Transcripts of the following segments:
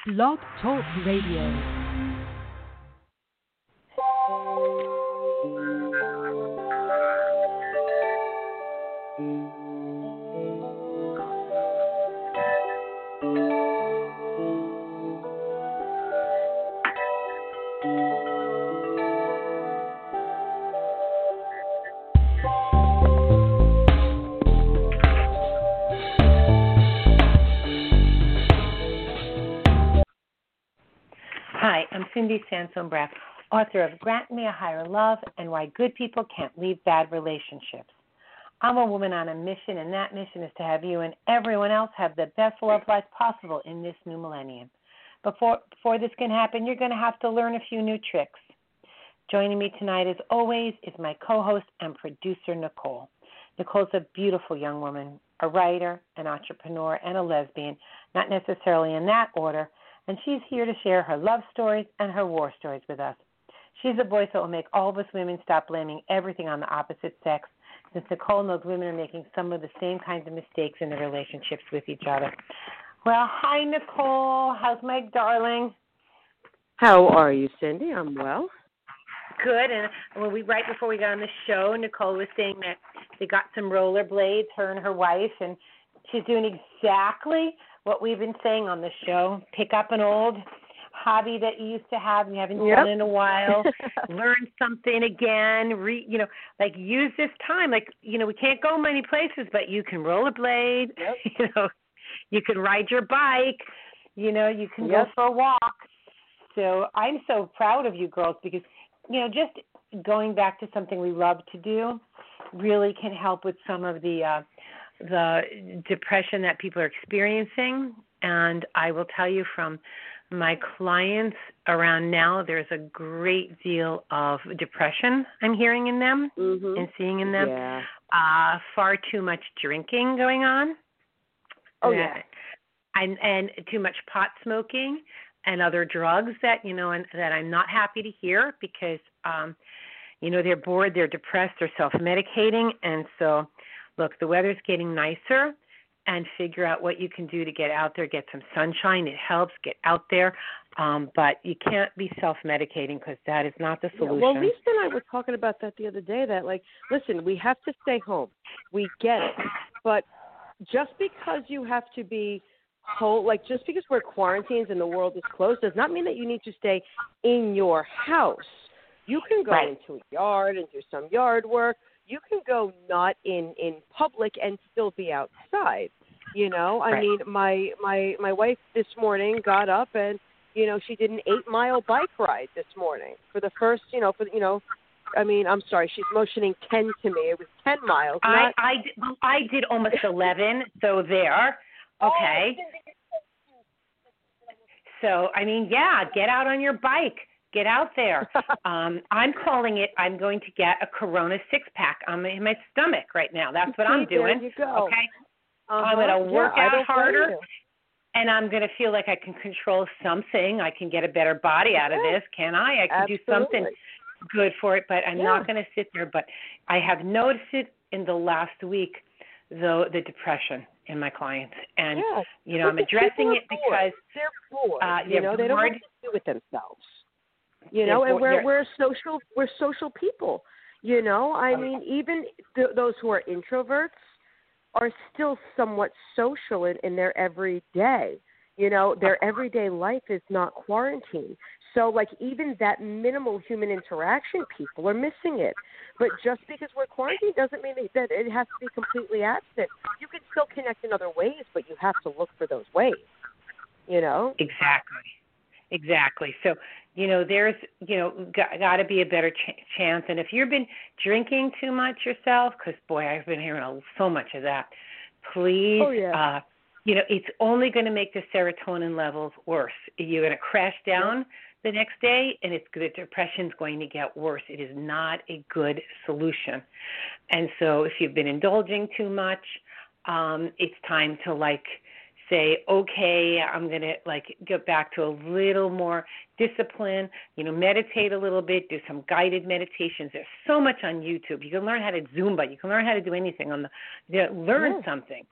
Blog Talk Radio. Hi, I'm Cindy Sansone-Brack, author of Grant Me a Higher Love and Why Good People Can't Leave Bad Relationships. I'm a woman on a mission, and that mission is to have you and everyone else have the best love life possible in this new millennium. Before this can happen, you're going to have to learn a few new tricks. Joining me tonight, as always, is my co-host and producer, Nicole. Nicole's a beautiful young woman, a writer, an entrepreneur, and a lesbian, not necessarily in that order, and she's here to share her love stories and her war stories with us. She's a voice that will make all of us women stop blaming everything on the opposite sex, since Nicole knows women are making some of the same kinds of mistakes in their relationships with each other. Well, hi, Nicole. How's my darling? How are you, Cindy? I'm well. Good. And right before we got on the show, Nicole was saying that they got some rollerblades, her and her wife, and she's doing exactly what we've been saying on the show. Pick up an old hobby that you used to have and you haven't done in a while. Learn something again. Use this time. We can't go many places, but you can rollerblade. Yep. You can ride your bike. You can go for a walk. So I'm so proud of you girls because, just going back to something we love to do really can help with some of the depression that people are experiencing. And I will tell you from my clients around now, there's a great deal of depression I'm hearing in them and seeing in them. Yeah. Far too much drinking going on. Oh, yeah. And too much pot smoking and other drugs that, and that I'm not happy to hear because, they're bored, they're depressed, they're self-medicating. And so, look, the weather's getting nicer, and figure out what you can do to get out there, get some sunshine. It helps, get out there. But you can't be self-medicating because that is not the solution. Yeah, well, Lisa and I were talking about that the other day, that, listen, we have to stay home. We get it. But just because you have to be home, just because we're quarantined and the world is closed does not mean that you need to stay in your house. You can go into a yard and do some yard work. You can go not in public and still be outside. I mean, my wife this morning got up and, she did an 8-mile bike ride this morning for the first, I'm sorry, she's motioning 10 to me. It was 10 miles. I did almost 11, so there. Okay. So, get out on your bike. Get out there. I'm calling it, I'm going to get a Corona 6-pack on my stomach right now. That's what I'm doing. There you go. Okay? I'm going to work out harder, and I'm going to feel like I can control something. I can get a better body out of this, can I? I can do something good for it, but I'm not going to sit there. But I have noticed it in the last week, though, the depression in my clients. And, I'm addressing it because they're bored. They're bored. They don't know what to do with themselves. And we're social people. I mean, even those who are introverts are still somewhat social in their everyday. Their everyday life is not quarantine. So, even that minimal human interaction, people are missing it. But just because we're quarantined doesn't mean that it has to be completely absent. You can still connect in other ways, but you have to look for those ways. Exactly. So, there's, got to be a better chance. And if you've been drinking too much yourself, because, boy, I've been hearing so much of that, please, it's only going to make the serotonin levels worse. You're going to crash down the next day, and the depression's going to get worse. It is not a good solution. And so if you've been indulging too much, it's time to, say, okay, I'm going to get back to a little more discipline, meditate a little bit, do some guided meditations. There's so much on YouTube. You can learn how to Zumba. You can learn how to do anything learn something.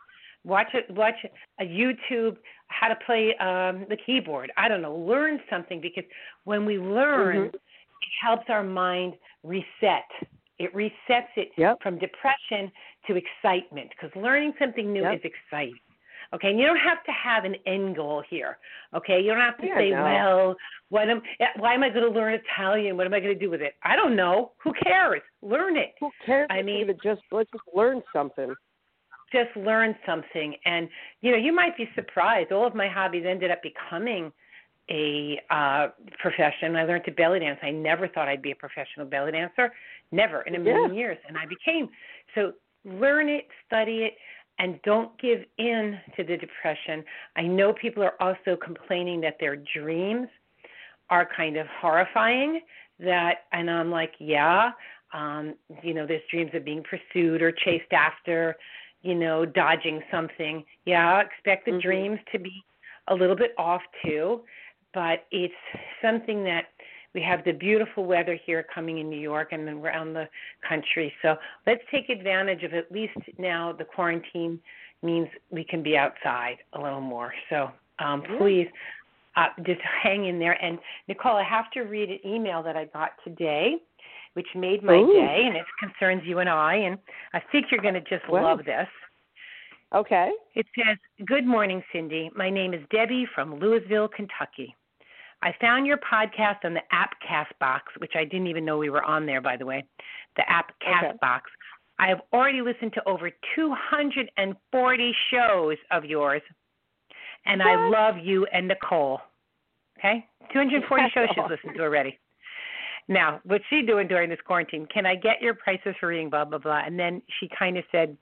Watch a YouTube how to play the keyboard. I don't know. Learn something, because when we learn, it helps our mind reset. It resets it from depression to excitement, because learning something new is exciting. Okay, and you don't have to have an end goal here. Okay, you don't have to say, well, why am I going to learn Italian? What am I going to do with it? I don't know. Who cares? Learn it. Who cares? I mean, let's just learn something. Just learn something, and you might be surprised. All of my hobbies ended up becoming a profession. I learned to belly dance. I never thought I'd be a professional belly dancer, never in a million years, and I became. So learn it, study it. And don't give in to the depression. I know people are also complaining that their dreams are kind of horrifying. And I'm like, there's dreams of being pursued or chased after, dodging something. Yeah, expect the dreams to be a little bit off too, but it's something that we have the beautiful weather here coming in New York and around the country. So let's take advantage of, at least now the quarantine means we can be outside a little more. So please just hang in there. And Nicole, I have to read an email that I got today, which made my day, and it concerns you and I think you're going to just love this. Okay. It says, "Good morning, Cindy. My name is Debbie from Louisville, Kentucky. I found your podcast on the app Castbox," which I didn't even know we were on there, by the way, the app Castbox. I have already listened to over 240 shows of yours, and I love you and Nicole. Okay? 240 shows she's listened to already. Now, what's she doing during this quarantine? Can I get your prices for reading, blah, blah, blah? And then she kind of said,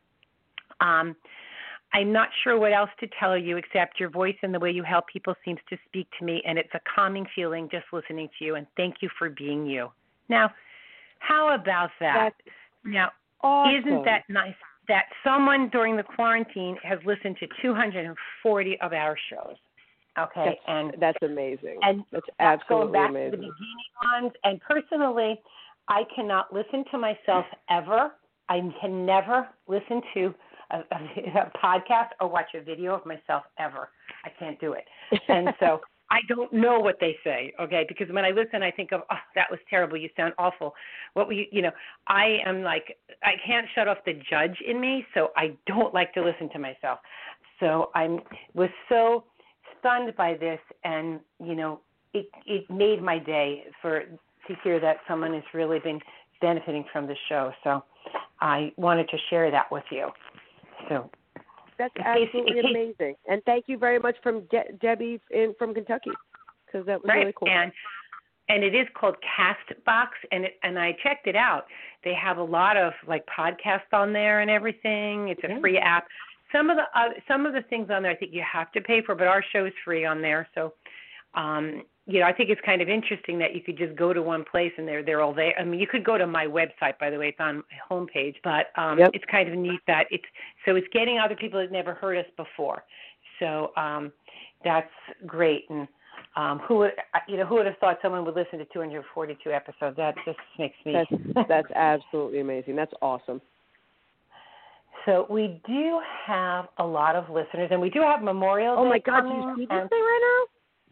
I'm not sure what else to tell you except your voice and the way you help people seems to speak to me, and it's a calming feeling just listening to you, and thank you for being you. Now, how about that? Now, isn't that nice that someone during the quarantine has listened to 240 of our shows? Okay, that's amazing. And that's absolutely going back amazing. To the beginning ones, and personally, I cannot listen to myself ever. I can never listen to a podcast or watch a video of myself ever. I can't do it. And so I don't know what they say, okay, because when I listen, I think of, oh, that was terrible. You sound awful. What were you, I am like, I can't shut off the judge in me, so I don't like to listen to myself. So I was so stunned by this, and, it made my day to hear that someone has really been benefiting from the show. So I wanted to share that with you. So that's absolutely amazing, and thank you very much from Debbie from Kentucky, because that was really cool. And it is called Castbox, and I checked it out. They have a lot of podcasts on there and everything. It's a free app. Some of the things on there I think you have to pay for, but our show is free on there. So I think it's kind of interesting that you could just go to one place and they're all there. I mean, you could go to my website, by the way, it's on my homepage, but it's kind of neat that it's getting other people that never heard us before. So that's great. And who would have thought someone would listen to 242 episodes? That just makes me. That's absolutely amazing. That's awesome. So we do have a lot of listeners, and we do have Memorial Day. Oh my God! Do you see this thing right now?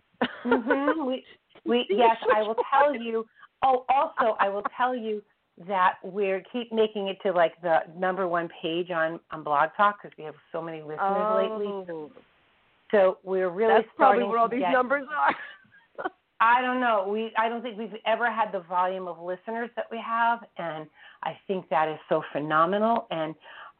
Yes, I will tell you. Oh, also, I will tell you that we keep making it to the number one page on Blog Talk because we have so many listeners lately. So we're really That's starting probably where all these numbers are. I don't know. I don't think we've ever had the volume of listeners that we have, and I think that is so phenomenal. And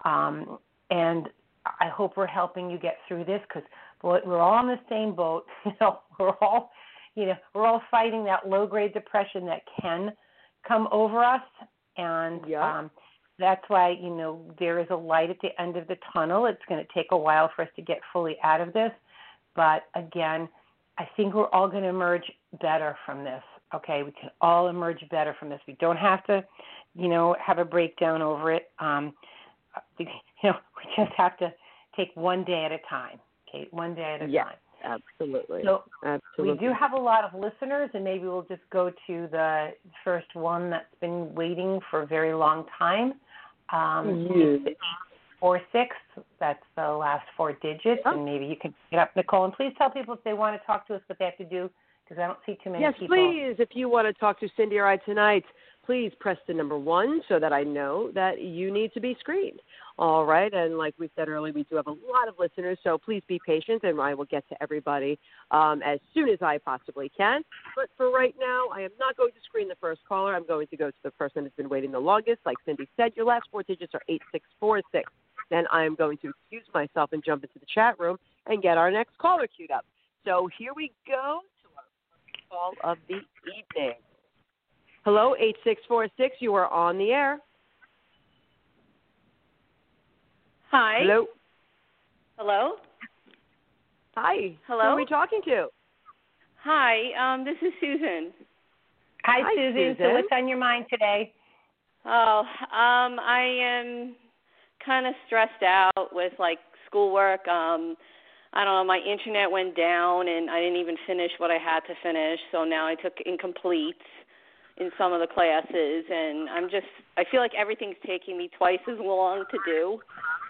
I hope we're helping you get through this because we're all in the same boat. We're all fighting that low-grade depression that can come over us, and that's why there is a light at the end of the tunnel. It's going to take a while for us to get fully out of this, but again, I think we're all going to emerge better from this. Okay, we can all emerge better from this. We don't have to, have a breakdown over it. We just have to take one day at a time. Okay, one day at a time. Absolutely. So absolutely. We do have a lot of listeners, and maybe we'll just go to the first one that's been waiting for a very long time. 8646. That's the last 4 digits, and maybe you can get up, Nicole. And please tell people if they want to talk to us what they have to do, because I don't see too many people. Yes, please. If you want to talk to Cindy or I tonight, please press the number 1 so that I know that you need to be screened. All right. And like we said earlier, we do have a lot of listeners, so please be patient, and I will get to everybody as soon as I possibly can. But for right now, I am not going to screen the first caller. I'm going to go to the person that's been waiting the longest. Like Cindy said, your last 4 digits are 8646. Then I am going to excuse myself and jump into the chat room and get our next caller queued up. So here we go to our first call of the evening. Hello, 8646. You are on the air. Hi. Hello. Hello. Hi. Hello. Who are we talking to? Hi. This is Susan. Hi, Susan. So what's on your mind today? Oh, I am kind of stressed out with like schoolwork. I don't know. My internet went down, and I didn't even finish what I had to finish. So now I took incompletes in some of the classes, and I feel like everything's taking me twice as long to do.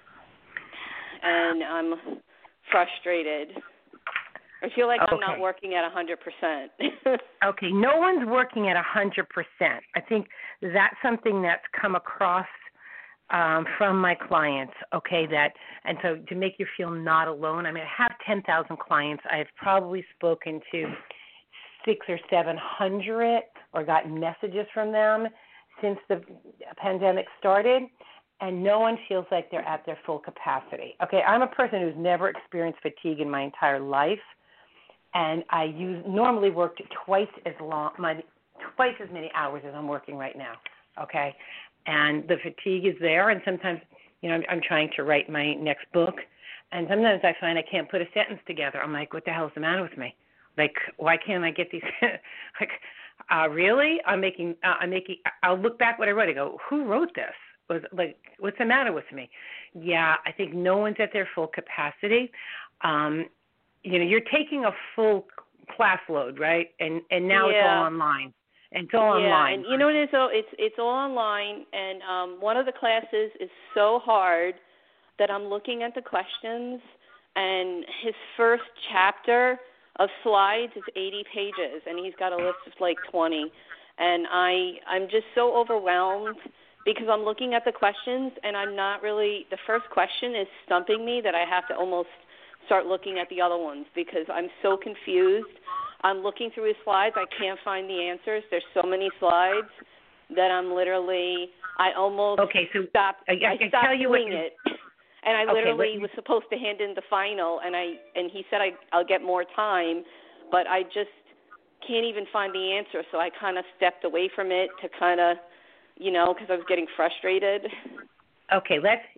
And I'm frustrated. I feel like I'm not working at 100%. Okay, no one's working at 100%. I think that's something that's come across from my clients, okay, and so to make you feel not alone, I mean, I have 10,000 clients. I've probably spoken to 600 or 700 or gotten messages from them since the pandemic started. And no one feels like they're at their full capacity. Okay, I'm a person who's never experienced fatigue in my entire life, and I normally worked twice as many hours as I'm working right now. Okay, and the fatigue is there, and sometimes, I'm trying to write my next book, and sometimes I find I can't put a sentence together. I'm like, what the hell is the matter with me? Like, why can't I get these? Really? I'll look back what I wrote. I go, who wrote this? Was like, what's the matter with me? Yeah, I think no one's at their full capacity. You're taking a full class load, right? And now it's all online. And it's all online. And you know what it is? It's all online, and one of the classes is so hard that I'm looking at the questions, and his first chapter of slides is 80 pages, and he's got a list of like 20. And I'm just so overwhelmed because I'm looking at the questions, and I'm not really – the first question is stumping me that I have to almost start looking at the other ones because I'm so confused. I'm looking through his slides. I can't find the answers. There's so many slides that I'm literally – I almost stopped doing it. And I literally was supposed to hand in the final, and he said I'll get more time, but I just can't even find the answer. So I kind of stepped away from it to kind of – because I was getting frustrated. Okay,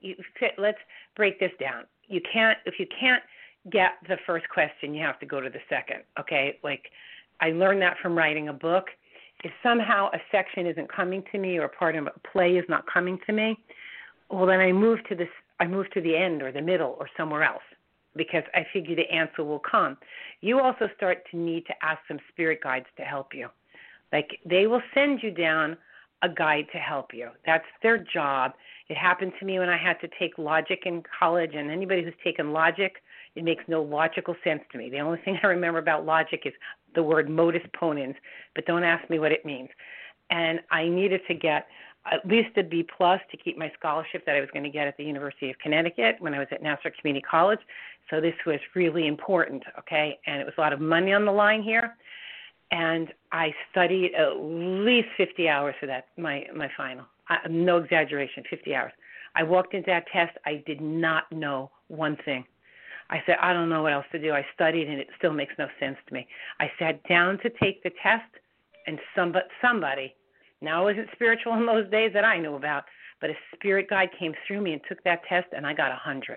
let's break this down. If you can't get the first question, you have to go to the second. Okay, like I learned that from writing a book. If somehow a section isn't coming to me or part of a play is not coming to me, well then I move to the end or the middle or somewhere else because I figure the answer will come. You also start to need to ask some spirit guides to help you. Like they will send you down a guide to help you. That's their job. It happened to me when I had to take logic in college, and anybody who's taken logic, it makes no logical sense to me. The only thing I remember about logic is the word modus ponens, but don't ask me what it means. And I needed to get at least a B+ to keep my scholarship that I was going to get at the University of Connecticut when I was at Nassau Community College. So this was really important, okay? And it was a lot of money on the line here. And I studied at least 50 hours for that, my final. No exaggeration, 50 hours. I walked into that test. I did not know one thing. I said, I don't know what else to do. I studied, and it still makes no sense to me. I sat down to take the test, and somebody, now it wasn't spiritual in those days that I knew about, but a spirit guide came through me and took that test, and I got 100.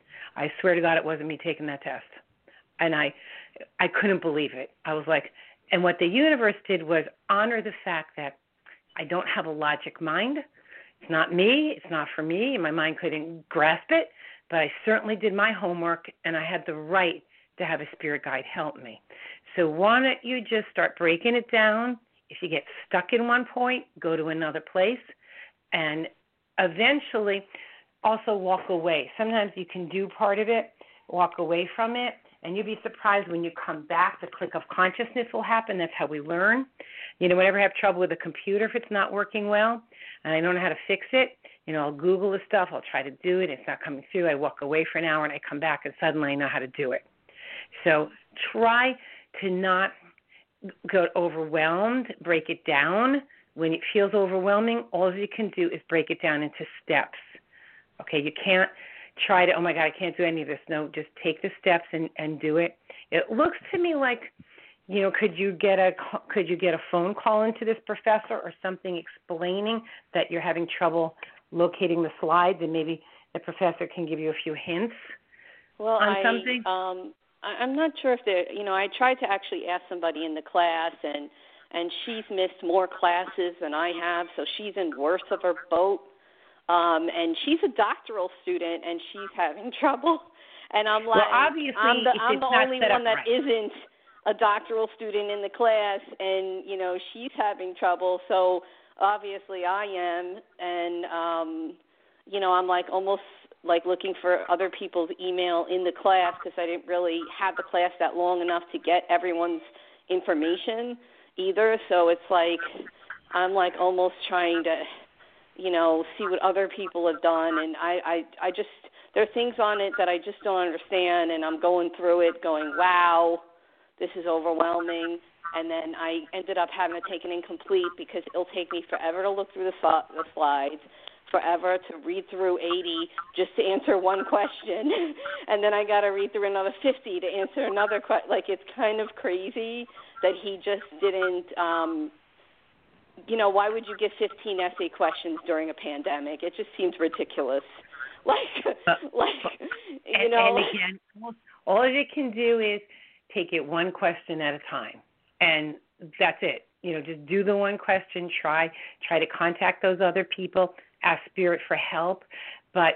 I swear to God it wasn't me taking that test. And I couldn't believe it. I was like, and what the universe did was honor the fact that I don't have a logic mind. It's not me. It's not for me. My mind couldn't grasp it, but I certainly did my homework, and I had the right to have a spirit guide help me. So why don't you just start breaking it down? If you get stuck in one point, go to another place, and eventually also walk away. Sometimes you can do part of it, walk away from it, and you'll be surprised when you come back, the click of consciousness will happen. That's how we learn. Whenever I have trouble with a computer, if it's not working well, and I don't know how to fix it, I'll Google the stuff, I'll try to do it, it's not coming through, I walk away for an hour, and I come back, and suddenly I know how to do it. So try to not get overwhelmed, break it down. When it feels overwhelming, all you can do is break it down into steps. Okay, you can't try to, oh my God, I can't do any of this. No, just take the steps and do it. It looks to me like, could you get a phone call into this professor or something explaining that you're having trouble locating the slides, and maybe the professor can give you a few hints on something? I'm not sure if I tried to actually ask somebody in the class, and she's missed more classes than I have, so she's in worse of her boat. And she's a doctoral student, and she's having trouble. And I'm like, well, obviously, I'm the only one that right. isn't a doctoral student in the class, and she's having trouble. So obviously, I am, and I'm like almost like looking for other people's email in the class because I didn't really have the class that long enough to get everyone's information either. So it's like I'm like almost trying to see what other people have done, and I just, there are things on it that I just don't understand, and I'm going through it going, wow, this is overwhelming, and then I ended up having to take an incomplete because it'll take me forever to look through the slides, forever to read through 80 just to answer one question, and then I got to read through another 50 to answer another question. Like, it's kind of crazy that he just didn't why would you give 15 essay questions during a pandemic? It just seems ridiculous. And again, all you can do is take it one question at a time, and that's it. Just do the one question. Try to contact those other people. Ask Spirit for help, but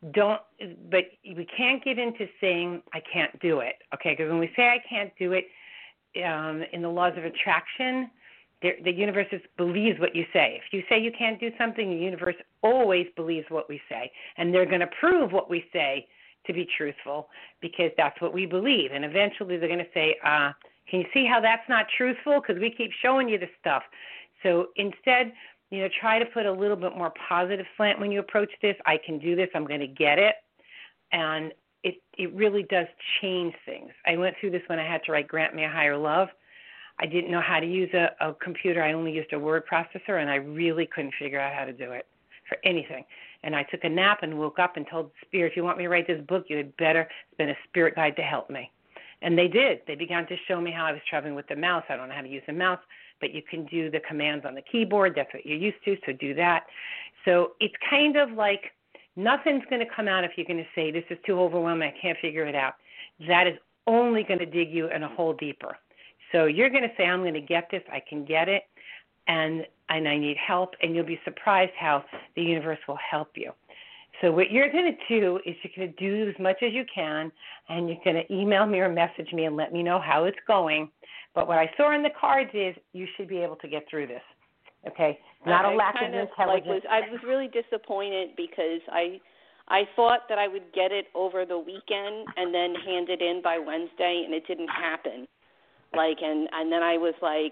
we can't get into saying I can't do it. Okay, because when we say I can't do it, in the laws of attraction, the universe believes what you say. If you say you can't do something, the universe always believes what we say. And they're going to prove what we say to be truthful because that's what we believe. And eventually they're going to say, can you see how that's not truthful? Because we keep showing you this stuff. So instead, try to put a little bit more positive slant when you approach this. I can do this. I'm going to get it. And it really does change things. I went through this when I had to write Grant Me a Higher Love. I didn't know how to use a computer. I only used a word processor, and I really couldn't figure out how to do it for anything. And I took a nap and woke up and told Spirit, if you want me to write this book, you had better spend a spirit guide to help me. And they did. They began to show me how I was traveling with the mouse. I don't know how to use the mouse, but you can do the commands on the keyboard. That's what you're used to, so do that. So it's kind of like nothing's going to come out if you're going to say, this is too overwhelming, I can't figure it out. That is only going to dig you in a hole deeper. So you're going to say, I'm going to get this, I can get it, and I need help, and you'll be surprised how the universe will help you. So what you're going to do is you're going to do as much as you can, and you're going to email me or message me and let me know how it's going. But what I saw in the cards is you should be able to get through this, okay? Not a lack of intelligence. I was really disappointed because I thought that I would get it over the weekend and then hand it in by Wednesday, and it didn't happen. And then I was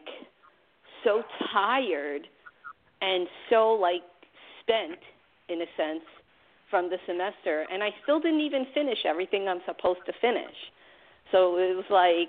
so tired and so spent in a sense from the semester, and I still didn't even finish everything I'm supposed to finish. So it was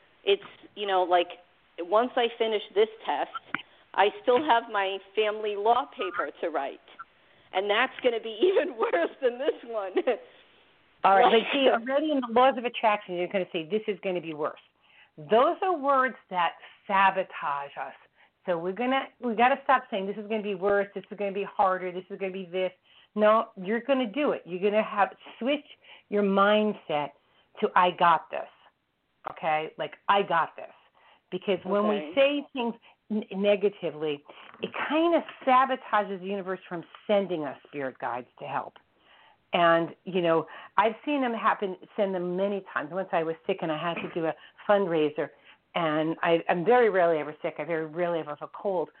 once I finish this test, I still have my family law paper to write, and that's going to be even worse than this one. All right, but see, already in the laws of attraction, you're going to say this is going to be worse. Those are words that sabotage us. So we got to stop saying this is going to be worse, this is going to be harder, this is going to be this. No, you're going to do it. You're going to switch your mindset to I got this. Okay? I got this. Because when we say things negatively, it kind of sabotages the universe from sending us spirit guides to help. And, I've seen them send them many times. Once I was sick and I had to do a fundraiser, and I'm very rarely ever sick. I very rarely ever have a cold.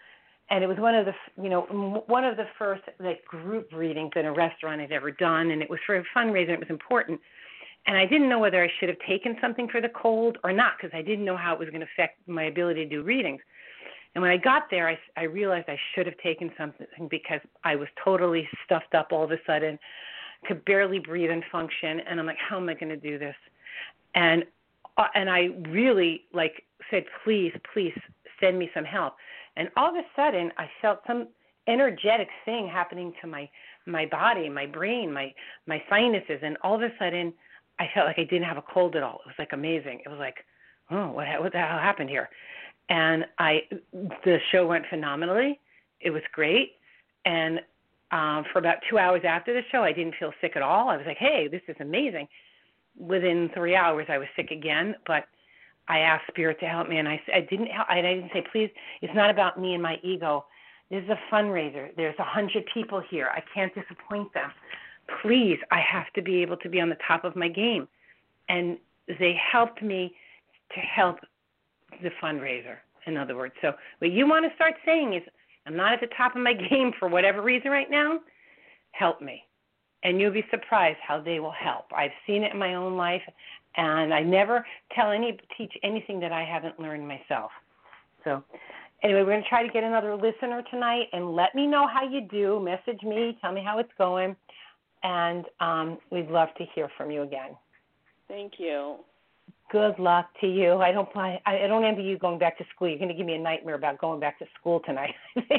and it was one of the, one of the first like group readings in a restaurant I'd ever done, and it was for a fundraiser. It was important, and I didn't know whether I should have taken something for the cold or not because I didn't know how it was going to affect my ability to do readings. And when I got there, I realized I should have taken something because I was totally stuffed up all of a sudden, could barely breathe and function, and I'm like, how am I going to do this? And I really like said, please send me some help. And all of a sudden, I felt some energetic thing happening to my body, my brain, my sinuses, and all of a sudden, I felt like I didn't have a cold at all. It was like amazing. It was like, oh, what the hell happened here? And the show went phenomenally. It was great. And for about 2 hours after the show, I didn't feel sick at all. I was like, hey, this is amazing. Within 3 hours, I was sick again, but I asked Spirit to help me, and I didn't say, please, it's not about me and my ego. This is a fundraiser. There's 100 people here. I can't disappoint them. Please, I have to be able to be on the top of my game. And they helped me to help the fundraiser, in other words. So what you want to start saying is, I'm not at the top of my game for whatever reason right now. Help me. And you'll be surprised how they will help. I've seen it in my own life, and I never teach anything that I haven't learned myself. So anyway, we're going to try to get another listener tonight, and let me know how you do. Message me. Tell me how it's going. And we'd love to hear from you again. Thank you. Good luck to you. I don't envy you going back to school. You're going to give me a nightmare about going back to school tonight.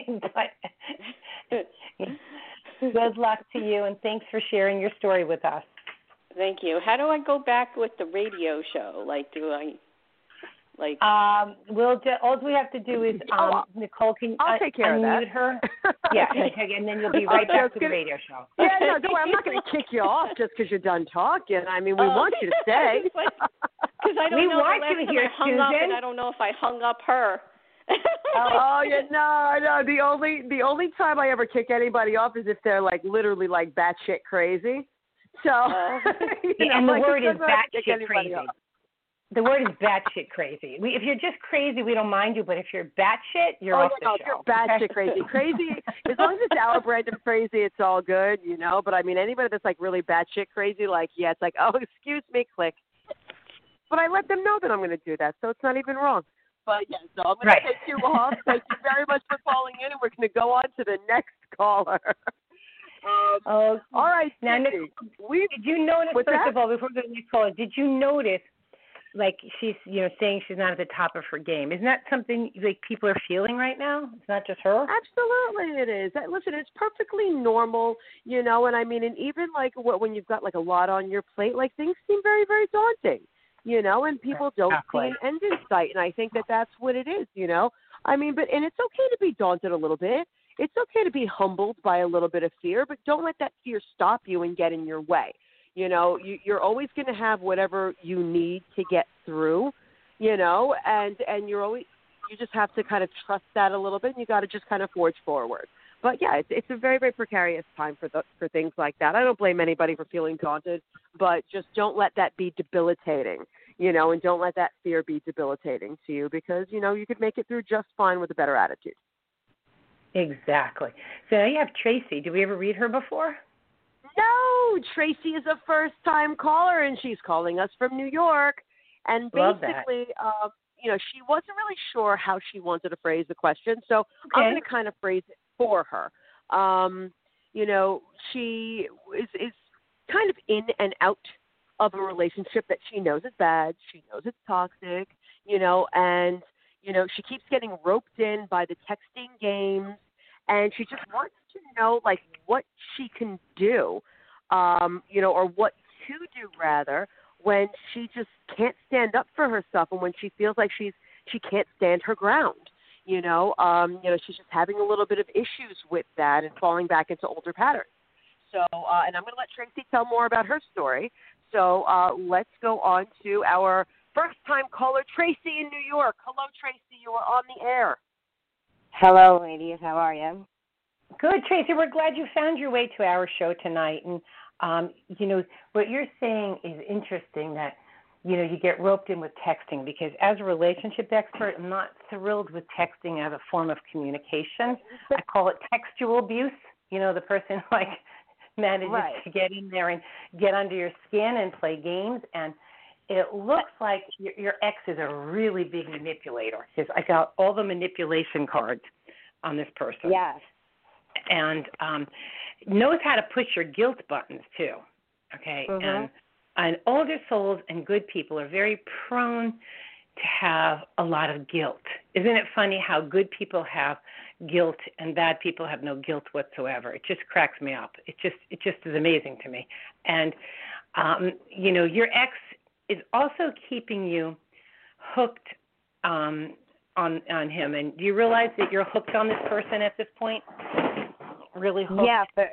But good luck to you, and thanks for sharing your story with us. Thank you. How do I go back with the radio show? All we have to do is Nicole, can I'll take care of that. Unmute her? Yeah, and then you'll be right back to the radio show. Yeah, no, don't worry. I'm not going to kick you off just because you're done talking. I mean, we want you to stay. Because I don't know. Want you to hear, I hung up, and I don't know if I hung up her. Yeah, no. The only time I ever kick anybody off is if they're like literally like batshit crazy. So, and the word is batshit crazy. The word is batshit crazy. If you're just crazy, we don't mind you, but if you're batshit, you're off the show. If you're batshit crazy. Crazy, as long as it's our brand of crazy, it's all good, But I mean, anybody that's like really batshit crazy, it's like, oh, excuse me, click. But I let them know that I'm going to do that, so it's not even wrong. But yeah, so I'm going to take you off. Thank you very much for calling in, and we're going to go on to the next caller. All right, now, Nick, did you notice, first of all, before we go to the next caller, did you notice, like she's, saying she's not at the top of her game? Isn't that something like people are feeling right now? It's not just her? Absolutely it is. Listen, it's perfectly normal, and I mean, and even like when you've got like a lot on your plate, like things seem very, very daunting. And people don't see an end in sight. And I think that that's what it is, I mean, and it's okay to be daunted a little bit. It's okay to be humbled by a little bit of fear, but don't let that fear stop you and get in your way. You're always going to have whatever you need to get through, and you just have to kind of trust that a little bit, and you got to just kind of forge forward. But yeah, it's a very, very precarious time for things like that. I don't blame anybody for feeling daunted, but just don't let that be debilitating, and don't let that fear be debilitating to you because, you could make it through just fine with a better attitude. Exactly. So now you have Tracy. Did we ever read her before? No, Tracy is a first-time caller, and she's calling us from New York. And basically, she wasn't really sure how she wanted to phrase the question, so I'm going to kind of phrase it for her. She is kind of in and out of a relationship that she knows is bad. She knows it's toxic, and, she keeps getting roped in by the texting games, and she just wants to know, like, what she can do, or what to do, rather, when she just can't stand up for herself and when she feels like she can't stand her ground. She's just having a little bit of issues with that and falling back into older patterns. So, and I'm going to let Tracy tell more about her story. So let's go on to our first-time caller, Tracy in New York. Hello, Tracy. You are on the air. Hello, ladies. How are you? Good, Tracy. We're glad you found your way to our show tonight. And, what you're saying is interesting, that you get roped in with texting, because as a relationship expert, I'm not thrilled with texting as a form of communication. I call it textual abuse. The person manages to get in there and get under your skin and play games, and it looks like your ex is a really big manipulator, because I got all the manipulation cards on this person. Yes. And knows how to push your guilt buttons too. Okay. Mm-hmm. And older souls and good people are very prone to have a lot of guilt. Isn't it funny how good people have guilt and bad people have no guilt whatsoever? It just cracks me up. It just is amazing to me. And your ex is also keeping you hooked on him. And do you realize that you're hooked on this person at this point? Really hooked? Yeah, but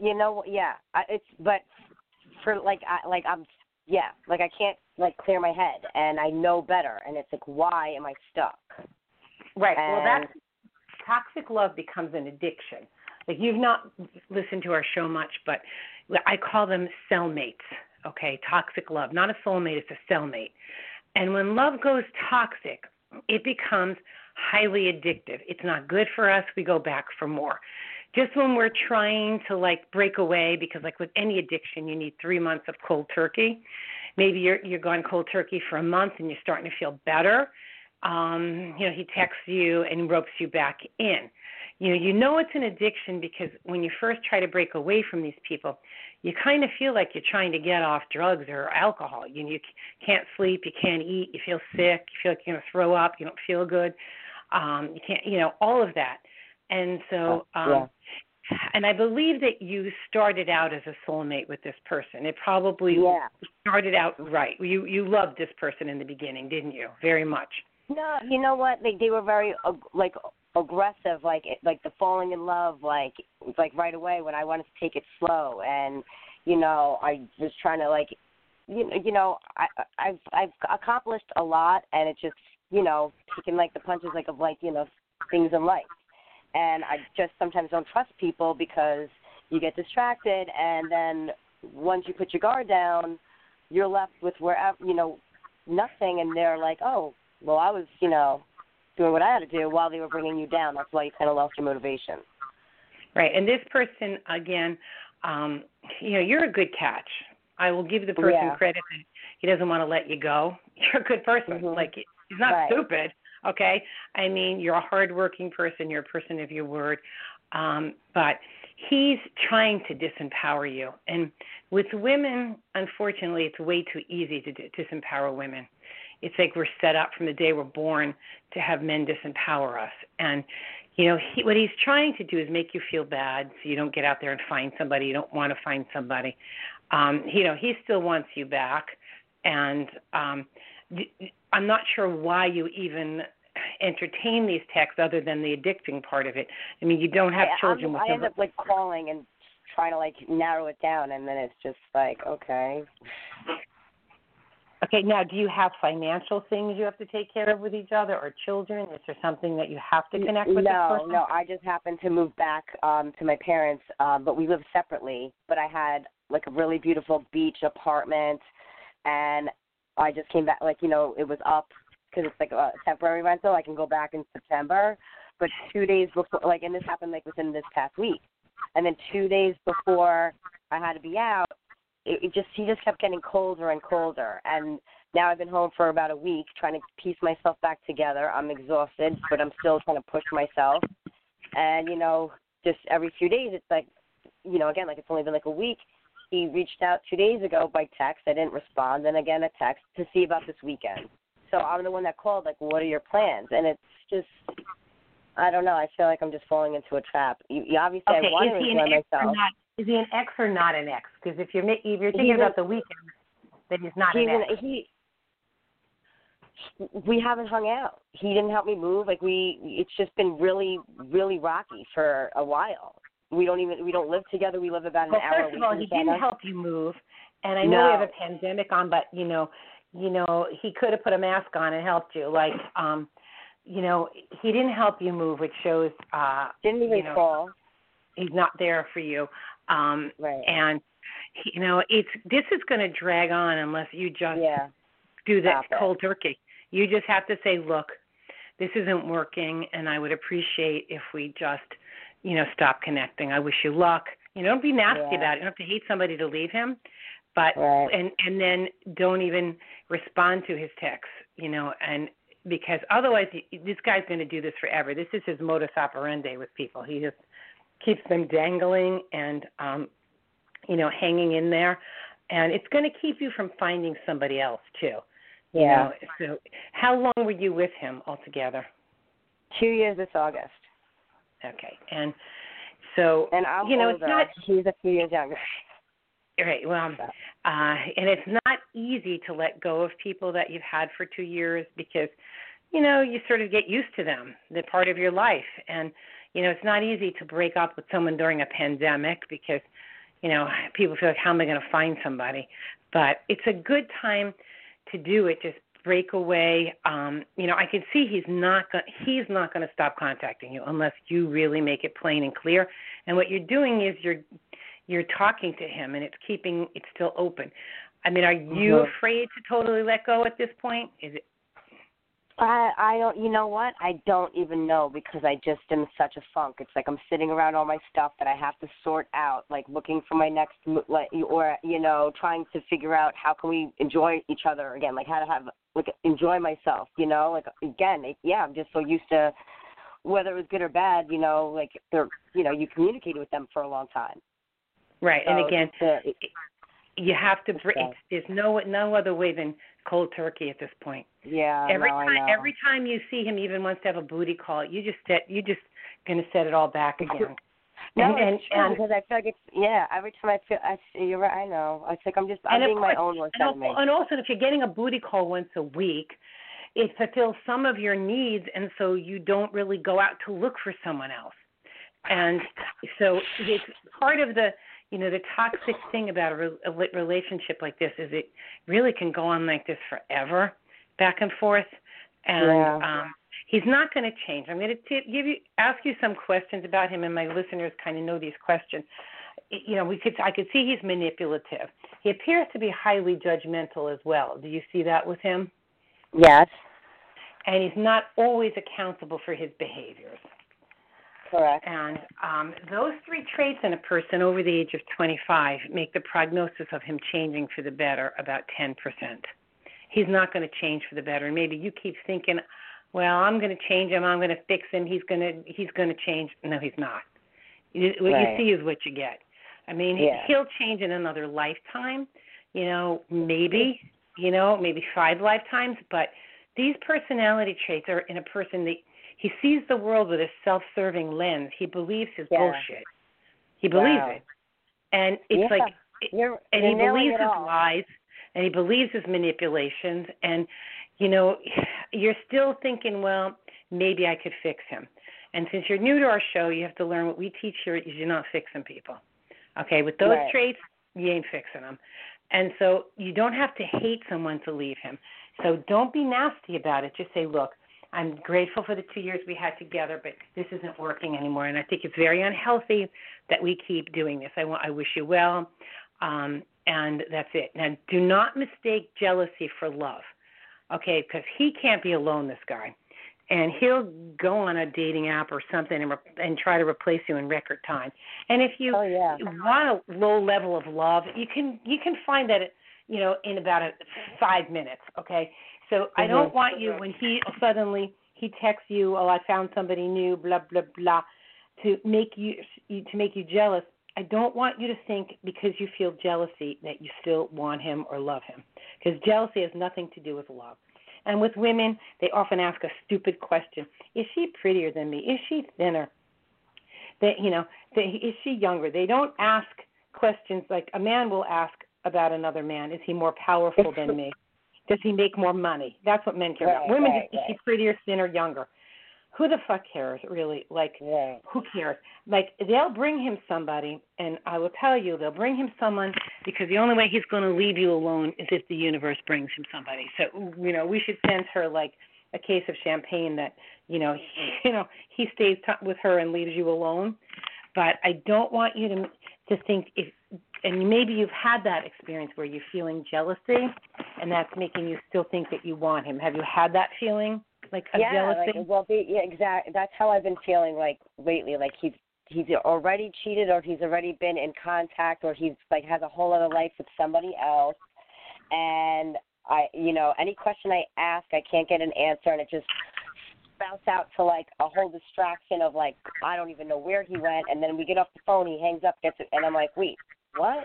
I can't clear my head, and I know better, and it's why am I stuck? Right. Well, that's toxic love becomes an addiction. You've not listened to our show much, but I call them cellmates. Okay, toxic love, not a soulmate, it's a cellmate. And when love goes toxic, it becomes highly addictive. It's not good for us. We go back for more. Just when we're trying to break away, because with any addiction, you need 3 months of cold turkey. Maybe you're going cold turkey for a month and you're starting to feel better. He texts you and ropes you back in. It's an addiction because when you first try to break away from these people, you kind of feel like you're trying to get off drugs or alcohol. You can't sleep, you can't eat, you feel sick, you feel like you're going to throw up, you don't feel good. You can't, all of that. And so, and I believe that you started out as a soulmate with this person. It probably started out right. You loved this person in the beginning, didn't you? Very much. No, you know what? They were very aggressive, the falling in love, right away when I wanted to take it slow, and I was trying to I've accomplished a lot, and it's just taking the punches of things in life. And I just sometimes don't trust people because you get distracted, and then once you put your guard down, you're left with nothing, and they're like, oh, well, I was, doing what I had to do while they were bringing you down. That's why you kind of lost your motivation. Right, and this person, again, you're a good catch. I will give the person credit that he doesn't want to let you go. You're a good person. Mm-hmm. He's not stupid. Okay, I mean, you're a hardworking person. You're a person of your word, but he's trying to disempower you. And with women, unfortunately, it's way too easy to disempower women. It's like we're set up from the day we're born to have men disempower us. And what he's trying to do is make you feel bad, so you don't get out there and find somebody. You don't want to find somebody. He still wants you back, and I'm not sure why you even entertain these texts other than the addicting part of it. I mean, you don't have children with I end up calling and trying to narrow it down, and then it's just okay. Okay, now do you have financial things you have to take care of with each other, or children? Is there something that you have to connect with this person? No, I just happened to move back to my parents, but we live separately. But I had a really beautiful beach apartment, and I just came back, it was up because it's a temporary rental. I can go back in September. But 2 days before, and this happened within this past week. And then 2 days before I had to be out, he just kept getting colder and colder. And now I've been home for about a week trying to piece myself back together. I'm exhausted, but I'm still trying to push myself. And, just every few days, it's again, it's only been a week. He reached out 2 days ago by text. I didn't respond. And again, a text to see about this weekend. So I'm the one that called, what are your plans? And it's just, I don't know. I feel like I'm just falling into a trap. Obviously, I want to enjoy myself. Is he an ex or not an ex? Because if you're thinking about the weekend, then he's not an ex. We haven't hung out. He didn't help me move. It's just been really, really rocky for a while. We don't live together. We live about an hour away. First of all, he didn't help you move, and I know we have a pandemic on, but he could have put a mask on and helped you. He didn't help you move, which shows didn't even call. He's not there for you. Right. And this is going to drag on unless you just do that Stop it. cold turkey. You just have to say, look, this isn't working, and I would appreciate if we just, stop connecting. I wish you luck. Don't be nasty about it. You don't have to hate somebody to leave him, but and then don't even respond to his texts, and because otherwise this guy's going to do this forever. This is his modus operandi with people. He just keeps them dangling and, hanging in there, and it's going to keep you from finding somebody else too. Yeah. So how long were you with him altogether? 2 years this August. Okay. And so, and I'm older. It's not, he's a few years younger. Right. Well, and it's not easy to let go of people that you've had for 2 years because, you sort of get used to them. They're part of your life. And, it's not easy to break up with someone during a pandemic because, people feel like, how am I going to find somebody? But it's a good time to do it. Just break away. I can see he's not going to stop contacting you unless you really make it plain and clear. And what you're doing is you're talking to him, and it's keeping it still open. I mean, are you afraid to totally let go at this point? Is it? I don't. You know what? I don't even know because I just am in such a funk. It's like I'm sitting around all my stuff that I have to sort out, like looking for my next, or trying to figure out how can we enjoy each other again, like how to enjoy myself. I'm just so used to whether it was good or bad. You communicated with them for a long time. Right, So and again, you have to. There's no other way than cold turkey at this point. Yeah. Every time you see him, even wants to have a booty call, you just going to set it all back again. It's true because I feel like every time you're right. I know. It's like I'm being my own worst enemy. And also, if you're getting a booty call once a week, it fulfills some of your needs, and so you don't really go out to look for someone else. And so it's part of the toxic thing about a relationship like this is it really can go on like this forever, back and forth. And he's not going to change. I'm going to ask you some questions about him, and my listeners kind of know these questions. I could see he's manipulative. He appears to be highly judgmental as well. Do you see that with him? Yes. And he's not always accountable for his behaviors. Correct. And those three traits in a person over the age of 25 make the prognosis of him changing for the better about 10%. He's not going to change for the better. And maybe you keep thinking, well, I'm going to change him. I'm going to fix him. He's going to change. No, he's not. What you see is what you get. I mean, he'll change in another lifetime, maybe 5 lifetimes. But these personality traits are in a person that he sees the world with a self-serving lens. He believes his bullshit. He believes it. And it's and he believes his lies, and he believes his manipulations. And, you're still thinking, well, maybe I could fix him. And since you're new to our show, you have to learn what we teach here is you're not fixing people. Okay, with those traits, you ain't fixing them. And so you don't have to hate someone to leave him. So don't be nasty about it. Just say, look, I'm grateful for the 2 years we had together, but this isn't working anymore, and I think it's very unhealthy that we keep doing this. I wish you well, and that's it. Now, do not mistake jealousy for love, okay, because he can't be alone, this guy, and he'll go on a dating app or something and try to replace you in record time. And if you want a low level of love, you can find that, in about 5 minutes, okay? So I don't want you when he texts you, oh, I found somebody new, blah blah blah, to make you jealous. I don't want you to think because you feel jealousy that you still want him or love him, because jealousy has nothing to do with love. And with women, they often ask a stupid question: is she prettier than me? Is she thinner? Is she younger? They don't ask questions like a man will ask about another man. Is he more powerful than me? Does he make more money? That's what men care about. Women, is she prettier, thinner, younger? Who the fuck cares, really? Who cares? They'll bring him somebody, and I will tell you, they'll bring him someone because the only way he's going to leave you alone is if the universe brings him somebody. So, we should send her, a case of champagne that, he stays with her and leaves you alone. But I don't want you to think and maybe you've had that experience where you're feeling jealousy, and that's making you still think that you want him. Have you had that feeling, like a jealousy? Exactly. That's how I've been feeling like lately. Like he's already cheated, or he's already been in contact, or he's like has a whole other life with somebody else. And any question I ask, I can't get an answer, and it just bounce out to like a whole distraction of like I don't even know where he went, and then we get off the phone, he hangs up, gets it, and I'm like, wait, what?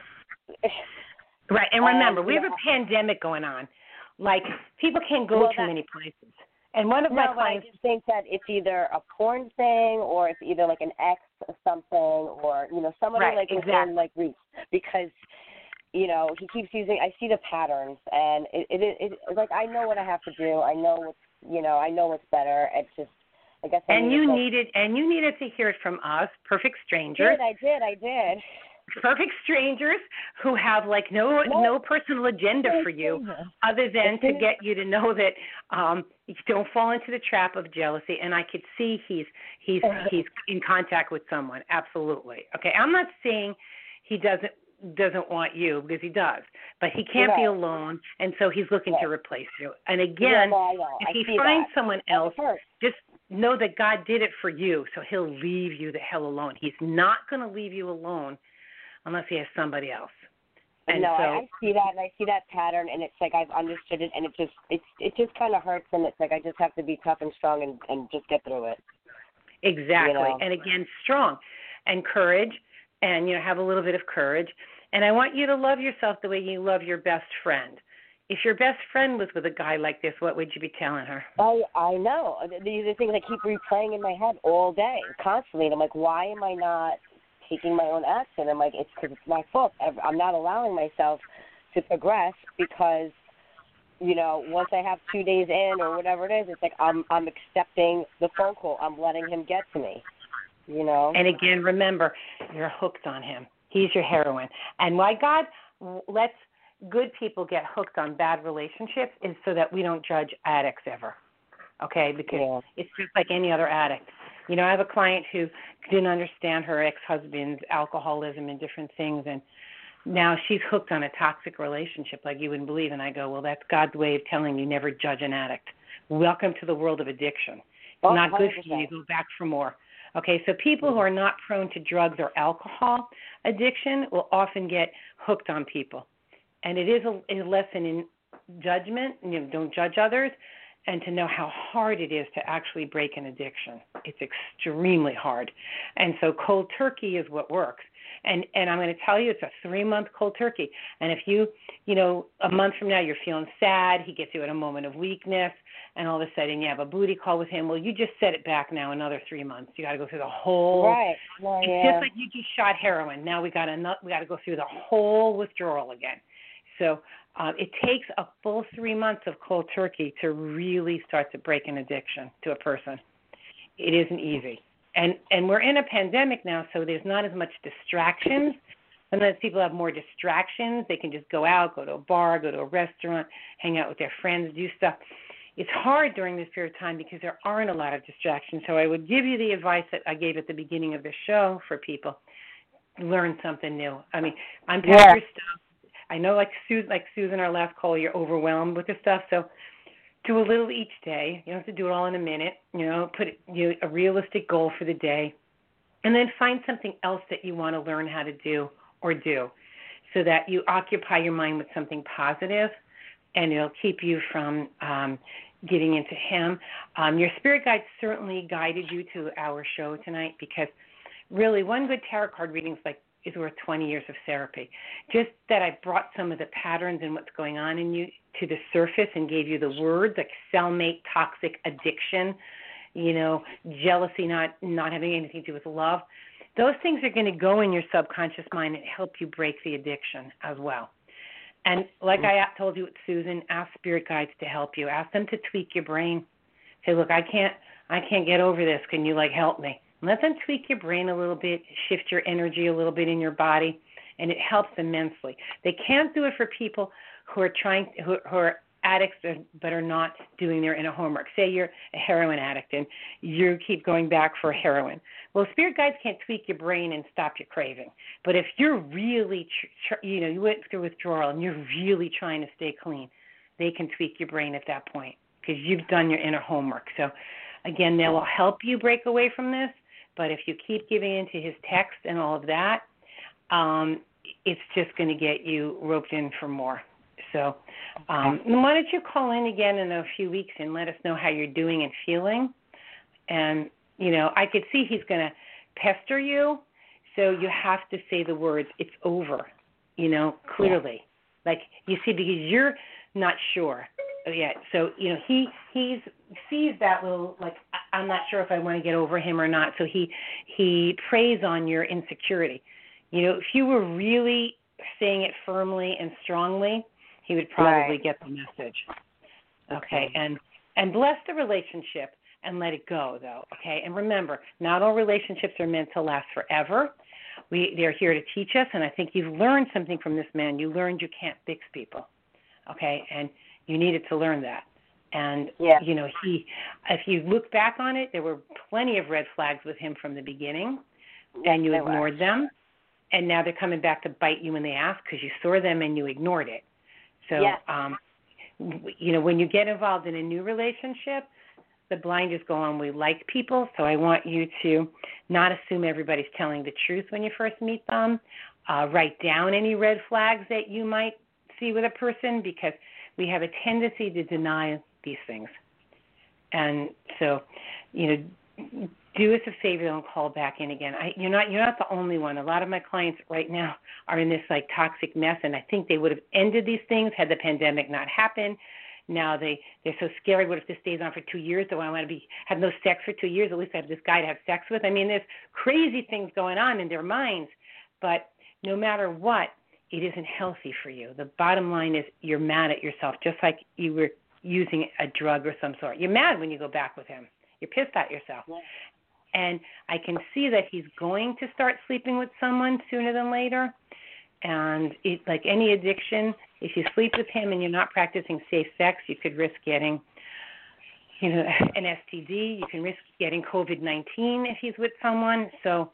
Right, and remember, we have a pandemic going on. Like people can't go to many places. And one of my clients, I just think that it's either a porn thing, or it's either like an ex or something, or somebody like within like reach, because he keeps using. I see the patterns, and it's like I know what I have to do. I know what's I know what's better. It's just, I guess. You needed to hear it from us, perfect strangers. I did. Perfect strangers who have like no personal agenda for you, other than to get you to know that you don't fall into the trap of jealousy. And I could see he's in contact with someone. Absolutely. Okay. I'm not saying he doesn't want you, because he does, but he can't be alone, and so he's looking to replace you. And again, if he finds someone else, just know that God did it for you, so he'll leave you the hell alone. He's not going to leave you alone unless he has somebody else. And I see that, and I see that pattern, and it's like I've understood it, and it just kind of hurts, and it's like I just have to be tough and strong and just get through it. Exactly. And again, strong and courage, and have a little bit of courage. And I want you to love yourself the way you love your best friend. If your best friend was with a guy like this, what would you be telling her? I know. These are things I keep replaying in my head all day, constantly. And I'm like, why am I not taking my own action? I'm like, it's because it's my fault. I'm not allowing myself to progress because, once I have 2 days in or whatever it is, it's like I'm accepting the phone call. I'm letting him get to me, And again, remember, you're hooked on him. He's your heroine. And why God lets good people get hooked on bad relationships is so that we don't judge addicts ever, okay? Because it's just like any other addict. I have a client who didn't understand her ex-husband's alcoholism and different things, and now she's hooked on a toxic relationship like you wouldn't believe. And I go, well, that's God's way of telling you never judge an addict. Welcome to the world of addiction. It's not good for you. You go back for more. Okay, so people who are not prone to drugs or alcohol addiction will often get hooked on people. And it is a lesson in judgment. Don't judge others, and to know how hard it is to actually break an addiction. It's extremely hard. And so cold turkey is what works. And I'm going to tell you, it's a 3-month cold turkey. And if you a month from now you're feeling sad, he gets you at a moment of weakness, and all of a sudden you have a booty call with him, well, you just set it back now another 3 months. You got to go through the whole. Right. Well, it's just like you just shot heroin. Now we got to go through the whole withdrawal again. So it takes a full 3 months of cold turkey to really start to break an addiction to a person. It isn't easy. And we're in a pandemic now, so there's not as much distractions. Sometimes people have more distractions. They can just go out, go to a bar, go to a restaurant, hang out with their friends, do stuff. It's hard during this period of time because there aren't a lot of distractions. So I would give you the advice that I gave at the beginning of the show for people. Learn something new. I mean, unpack your stuff. I know, like Susan, our last call, you're overwhelmed with this stuff. So do a little each day. You don't have to do it all in a minute. Put a realistic goal for the day. And then find something else that you want to learn how to do so that you occupy your mind with something positive, and it'll keep you from getting into him. Your spirit guide certainly guided you to our show tonight, because really one good tarot card reading is worth 20 years of therapy. Just that I brought some of the patterns and what's going on in you to the surface and gave you the words like cellmate, toxic, addiction, jealousy, not having anything to do with love. Those things are going to go in your subconscious mind and help you break the addiction as well. And like I told you with Susan, ask spirit guides to help you. Ask them to tweak your brain. Say, look, I can't get over this. Can you help me? And let them tweak your brain a little bit, shift your energy a little bit in your body, and it helps immensely. They can't do it for people who are addicts but are not doing their inner homework. Say you're a heroin addict and you keep going back for heroin. Well, spirit guides can't tweak your brain and stop your craving. But if you're really, you went through withdrawal and you're really trying to stay clean, they can tweak your brain at that point because you've done your inner homework. So, again, they will help you break away from this. But if you keep giving into his text and all of that, it's just going to get you roped in for more. So why don't you call in again in a few weeks and let us know how you're doing and feeling. And, I could see he's going to pester you, so you have to say the words, it's over, clearly. Yeah. Like, you see, because you're not sure yet. So, he sees that little, like, I'm not sure if I want to get over him or not. So he preys on your insecurity. If you were really saying it firmly and strongly, he would probably get the message. Okay, and bless the relationship and let it go, though. Okay, and remember, not all relationships are meant to last forever. They're here to teach us, and I think you've learned something from this man. You learned you can't fix people. Okay, and you needed to learn that. And if you look back on it, there were plenty of red flags with him from the beginning, and you ignored them. And now they're coming back to bite you in the ass because you saw them and you ignored it. So, when you get involved in a new relationship, the blinders go on. We like people, so I want you to not assume everybody's telling the truth when you first meet them. Write down any red flags that you might see with a person because we have a tendency to deny these things. And so, do us a favor and call back in again. You're not the only one. A lot of my clients right now are in this like toxic mess, and I think they would have ended these things had the pandemic not happened. Now they're so scared. What if this stays on for 2 years? Do I want to have no sex for 2 years? At least I have this guy to have sex with. I mean, there's crazy things going on in their minds. But no matter what, it isn't healthy for you. The bottom line is you're mad at yourself, just like you were using a drug or some sort. You're mad when you go back with him. You're pissed at yourself. Yeah. And I can see that he's going to start sleeping with someone sooner than later. And like any addiction, if you sleep with him and you're not practicing safe sex, you could risk getting, an STD. You can risk getting COVID-19 if he's with someone. So,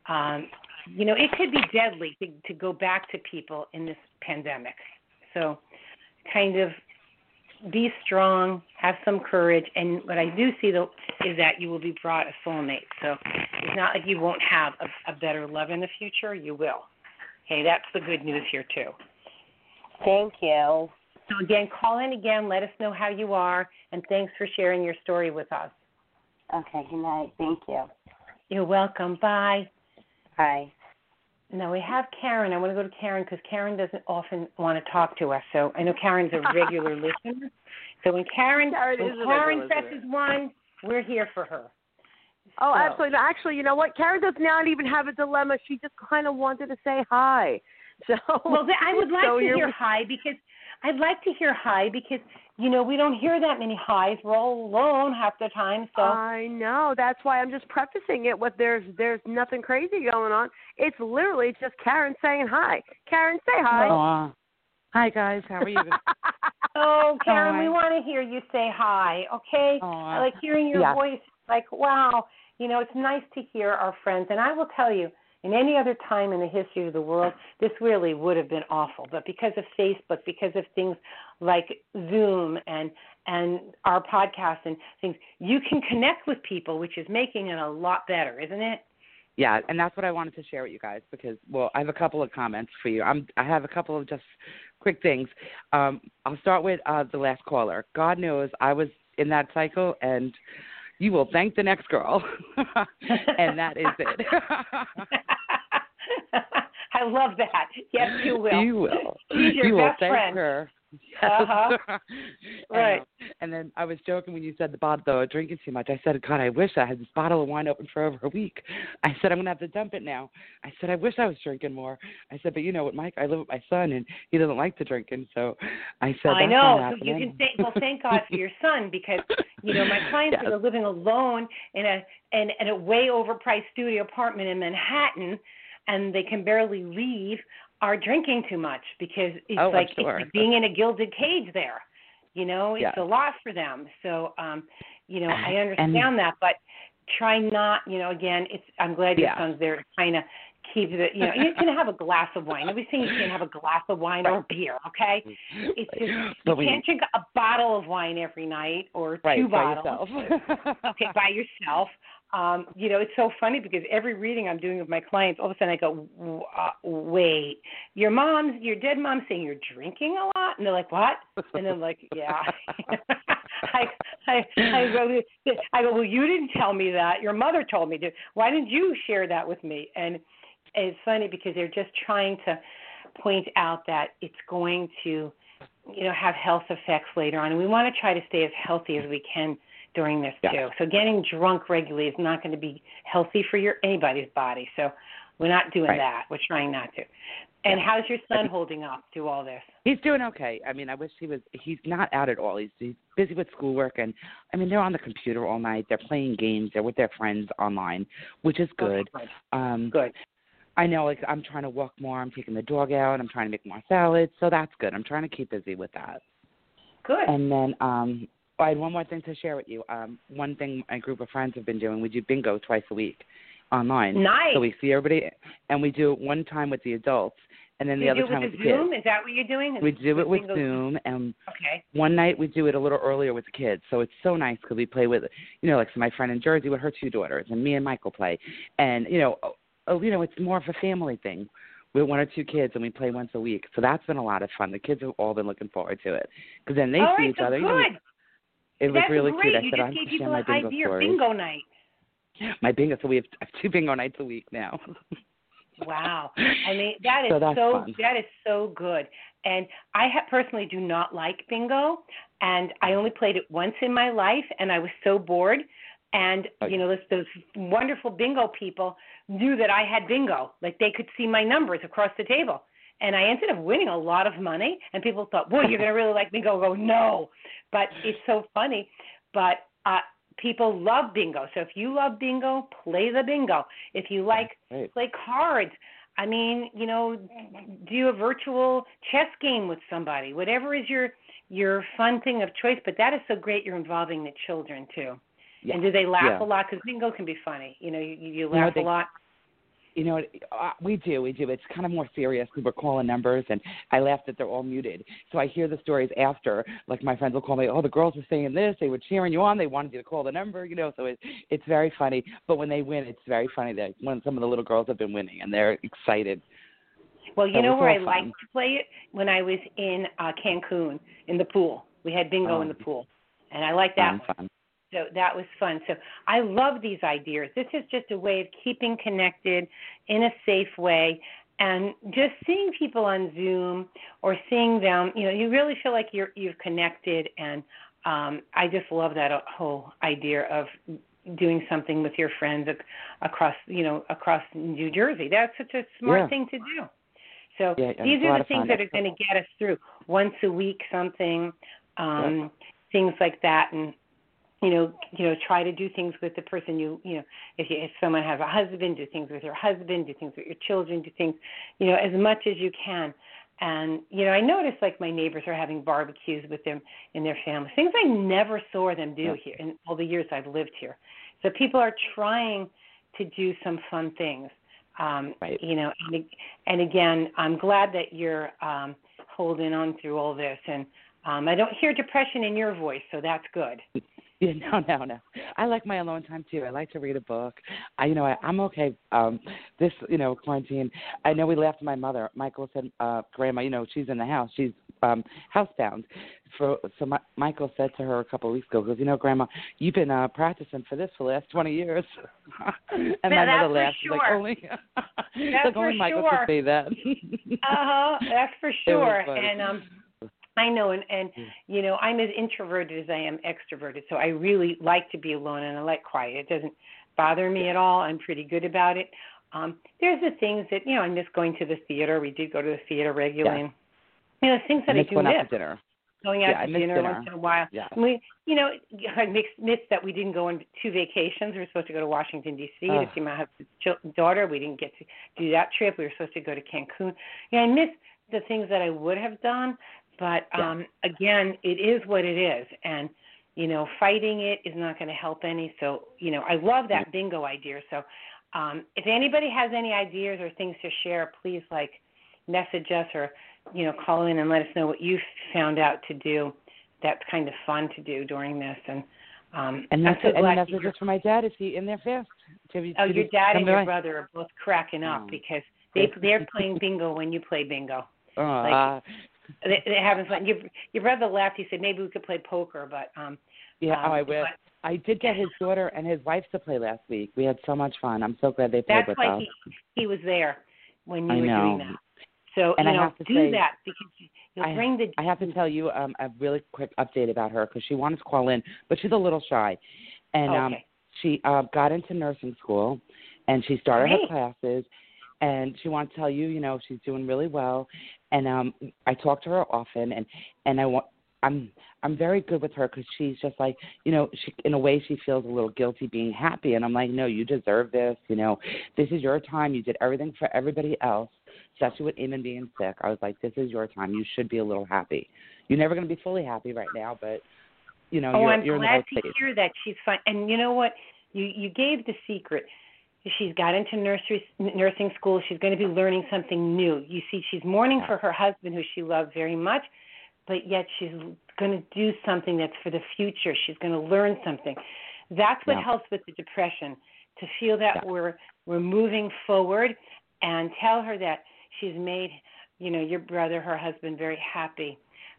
it could be deadly to go back to people in this pandemic. So kind of be strong, have some courage, and what I do see, though, is that you will be brought a soulmate. So it's not like you won't have a better love in the future. You will. Okay, that's the good news here, too. Thank you. So, again, call in again. Let us know how you are, and thanks for sharing your story with us. Okay, good night. Thank you. You're welcome. Bye. Bye. Now, we have Karen. I want to go to Karen because Karen doesn't often want to talk to us. So I know Karen's a regular listener. So when Karen presses 1, we're here for her. Oh, absolutely. Actually, you know what? Karen does not even have a dilemma. She just kind of wanted to say hi. So, well, I would like to hear hi because I'd like to hear hi because, we don't hear that many highs. We're all alone half the time. So I know. That's why I'm just prefacing it with there's nothing crazy going on. It's literally just Karen saying hi. Karen, say hi. Oh, hi, guys. How are you? Oh, Karen, we want to hear you say hi, okay? I like hearing your voice. Like, wow, it's nice to hear our friends. And I will tell you, in any other time in the history of the world, this really would have been awful. But because of Facebook, because of things like Zoom and our podcast and things, you can connect with people, which is making it a lot better, isn't it? Yeah, and that's what I wanted to share with you guys because, I have a couple of comments for you. I have a couple of just quick things. I'll start with the last caller. God knows I was in that cycle, and you will thank the next girl, and that is it. I love that. Yes, you will. You will. She's your you best will thank friend. Her. Yes. Right. And then I was joking when you said the drinking too much. I said, God, I wish I had this bottle of wine open for over a week. I said, I'm going to have to dump it now. I said, I wish I was drinking more. I said, but you know what, Mike, I live with my son, and he doesn't like to drink. And so I said, I know. So you can say, thank God for your son because, my clients that are living alone in a way overpriced studio apartment in Manhattan, and they can barely leave, are drinking too much because it's it's like being in a gilded cage there. It's a lot for them. So, I understand that, but try not, again, I'm glad your son's there to kind of keep the, you can have a glass of wine. Nobody's saying you can't have a glass of wine or beer, okay? It's just, you can't drink a bottle of wine every night or two bottles. By yourself. It's so funny because every reading I'm doing with my clients, all of a sudden I go, wait, your dead mom's saying you're drinking a lot? And they're like, what? And I'm like, yeah. I go, well, you didn't tell me that. Your mother told me to. Why didn't you share that with me? And it's funny because they're just trying to point out that it's going to, have health effects later on. And we want to try to stay as healthy as we can during this too. So getting drunk regularly is not going to be healthy for anybody's body. So we're not doing that. We're trying not to. And how's your son holding up through all this? He's doing okay. I mean, I wish he's not out at all. He's busy with schoolwork, and I mean, they're on the computer all night. They're playing games. They're with their friends online, which is good. Good. I know, like, I'm trying to walk more. I'm taking the dog out. I'm trying to make more salads, so that's good. I'm trying to keep busy with that. Good. And then I had one more thing to share with you. One thing my group of friends have been doing, we do bingo twice a week online. Nice. So we see everybody, and we do it one time with the adults, and then the other time with the kids. Zoom? Is that what you're doing? We do it with Zoom, and one night we do it a little earlier with the kids. So it's so nice because we play with, like my friend in Jersey with her 2 daughters, and me and Michael play. And, it's more of a family thing. With 1 or 2 kids, and we play once a week. So that's been a lot of fun. The kids have all been looking forward to it. Because then they see each other. Good. It was really great. cute. I you said, just gave people an idea of bingo night. My bingo. So we have 2 bingo nights a week now. Wow. I mean, that is that is so good. And I personally do not like bingo, and I only played it once in my life, and I was so bored. And, those wonderful bingo people knew that I had bingo. Like, they could see my numbers across the table. And I ended up winning a lot of money, and people thought, boy, you're going to really like bingo. I go, no. But it's so funny. But people love bingo. So if you love bingo, play the bingo. If you like, play cards. I mean, do a virtual chess game with somebody. Whatever is your fun thing of choice. But that is so great you're involving the children, too. Yeah. And do they laugh a lot? Because bingo can be funny. You laugh a lot. We do. It's kind of more serious because we're calling numbers, and I laugh that they're all muted. So I hear the stories after. Like, my friends will call me, oh, the girls were saying this. They were cheering you on. They wanted you to call the number, So it's very funny. But when they win, it's very funny that when some of the little girls have been winning, and they're excited. Well, where I liked to play it? When I was in Cancun in the pool. We had bingo in the pool, and I liked that one. Fun. So that was fun. So I love these ideas. This is just a way of keeping connected in a safe way, and just seeing people on Zoom or seeing them, you really feel like you've connected. And I just love that whole idea of doing something with your friends across New Jersey. That's such a smart thing to do. So these are the things that are going to get us through. Once a week, something, things like that, and try to do things with the person if someone has a husband, do things with your husband, do things with your children, do things, as much as you can. And, I noticed, like, my neighbors are having barbecues with them in their families, things I never saw them do here in all the years I've lived here. So people are trying to do some fun things, and again, I'm glad that you're holding on through all this. And I don't hear depression in your voice, so that's good. Yeah, no. I like my alone time too. I like to read a book. I'm okay. This, quarantine. I know we laughed at my mother. Michael said, Grandma, she's in the house. She's housebound. Michael said to her a couple of weeks ago, he goes, Grandma, you've been practicing for this for the last 20 years. And my mother laughed. She's like, only Michael could say that. That's for sure. And I know, and I'm as introverted as I am extroverted, so I really like to be alone, and I like quiet. It doesn't bother me at all. I'm pretty good about it. There's the things that, I miss going to the theater. We did go to the theater regularly. Yeah. And, things that I do miss. Going out to dinner once in a while. Yeah. I missed that we didn't go on 2 vacations. We were supposed to go to Washington, D.C. to see my husband's daughter. We didn't get to do that trip. We were supposed to go to Cancun. I miss the things that I would have done. But again, it is what it is, and fighting it is not going to help any. So I love that bingo idea. So if anybody has any ideas or things to share, please message us or call in and let us know what you found out to do. That's kind of fun to do during this, and that's it. And that's just for my dad. Is he in there fast? Your dad and your brother are both cracking up because they're playing bingo when you play bingo. They're having fun. Your brother laughed. He said maybe we could play poker, but I wish. I did get his daughter and his wife to play last week. We had so much fun. I'm so glad they played with us. That's why he was there when you were doing that. So and I have to say, that because you'll bring the. I have to tell you a really quick update about her because she wanted to call in, but she's a little shy, and she got into nursing school, and she started her classes, and she wants to tell you, she's doing really well, and I talk to her often, and I'm very good with her because she's just like, she, in a way she feels a little guilty being happy, and I'm like, no, you deserve this, this is your time, you did everything for everybody else, especially with Eamon being sick. I was like, this is your time, you should be a little happy. You're never going to be fully happy right now, but you're I'm in the glad right to place. hear that she's fine. And you know what? You gave the secret. She's got into nursing school. She's going to be learning something new. You see, she's mourning for her husband, who she loved very much, but yet she's going to do something that's for the future. She's going to learn something. That's what helps with the depression, to feel that we're moving forward, and tell her that she's made, your brother, her husband, very happy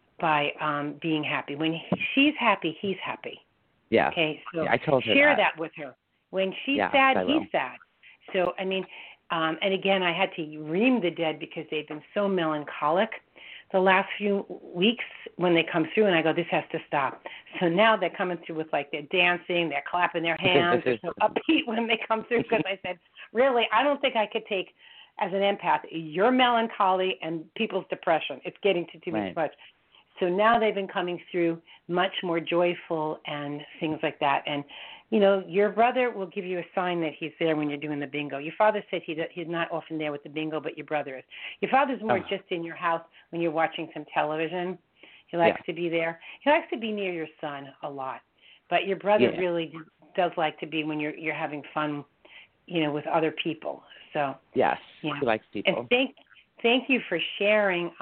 by being happy. When she's happy, he's happy. Yeah. Okay, so I told her share that with her. When she's sad, he's sad. So, and again, I had to ream the dead because they've been so melancholic the last few weeks when they come through, and I go, this has to stop. So now they're coming through with they're dancing, they're clapping their hands, they're so upbeat when they come through, because I said, really, I don't think I could take, as an empath, your melancholy and people's depression. It's getting to too much. So now they've been coming through much more joyful and things like that. And, your brother will give you a sign that he's there when you're doing the bingo. Your father said he's not often there with the bingo, but your brother is. Your father's more just in your house when you're watching some television. He likes to be there. He likes to be near your son a lot. But your brother really does like to be when you're having fun, with other people. So yes, he likes people. And thank you for sharing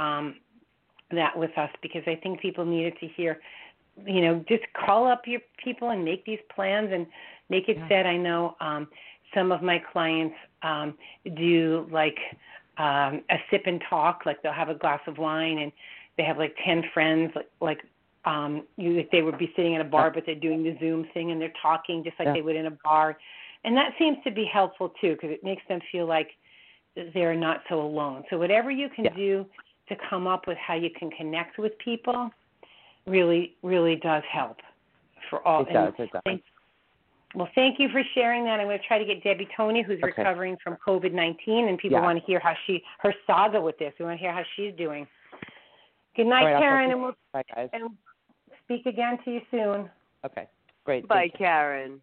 that with us, because I think people needed to hear. Just call up your people and make these plans and make it set. I know some of my clients do a sip and talk, they'll have a glass of wine and they have 10 friends, they would be sitting in a bar, but they're doing the Zoom thing and they're talking just like they would in a bar. And that seems to be helpful too, because it makes them feel like they're not so alone. So whatever you can do to come up with how you can connect with people really, really does help for all. It does. Thank you for sharing that. I'm going to try to get Debbie Tony, who's recovering from COVID-19, and people want to hear her saga with this. We want to hear how she's doing. Good night, Karen, and bye, guys. And speak again to you soon. Okay, great. Bye, Karen.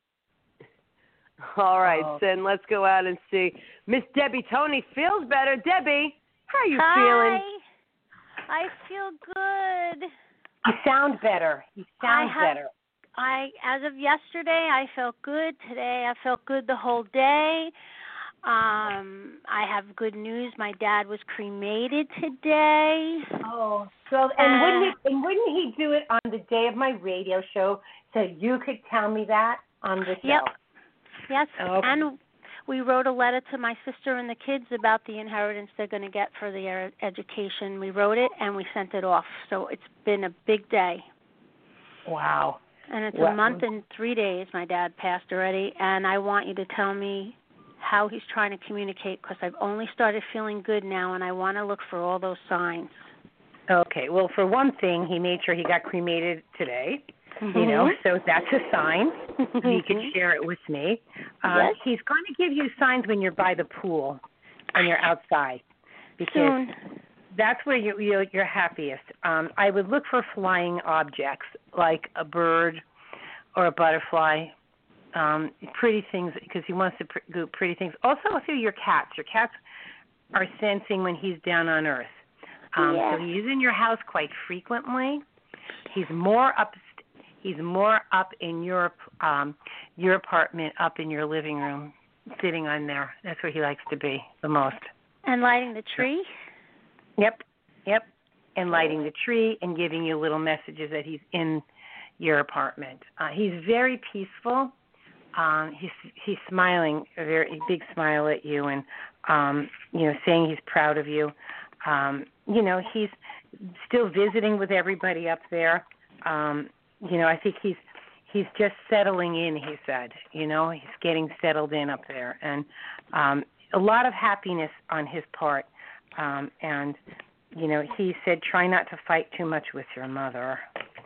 All right, then let's go out and see. Miss Debbie Tony feels better. Debbie, how are you feeling? I feel good. You sound better. Better. As of yesterday, I felt good. Today, I felt good the whole day. I have good news. My dad was cremated today. Oh, so and wouldn't he do it on the day of my radio show so you could tell me that on the show? Yep. Yes. Okay. And we wrote a letter to my sister and the kids about the inheritance they're going to get for their education. We wrote it and we sent it off. So it's been a big day. Wow. And it's a month and 3 days my dad passed already. And I want you to tell me how he's trying to communicate, because I've only started feeling good now, and I want to look for all those signs. Okay. Well, for one thing, he made sure he got cremated today. So that's a sign. He can share it with me. Yes. He's going to give you signs when you're by the pool and you're outside, because that's where you're happiest. I would look for flying objects like a bird or a butterfly, pretty things, because he wants to do pretty things. Also, through your cats. Your cats are sensing when he's down on earth. So he's in your house quite frequently. He's more up in your apartment, up in your living room, sitting on there. That's where he likes to be the most. And lighting the tree? Yep. And lighting the tree and giving you little messages that he's in your apartment. He's very peaceful. He's smiling, a very big smile at you, and saying he's proud of you. He's still visiting with everybody up there. I think he's just settling in. He said, he's getting settled in up there, and a lot of happiness on his part. And he said, try not to fight too much with your mother.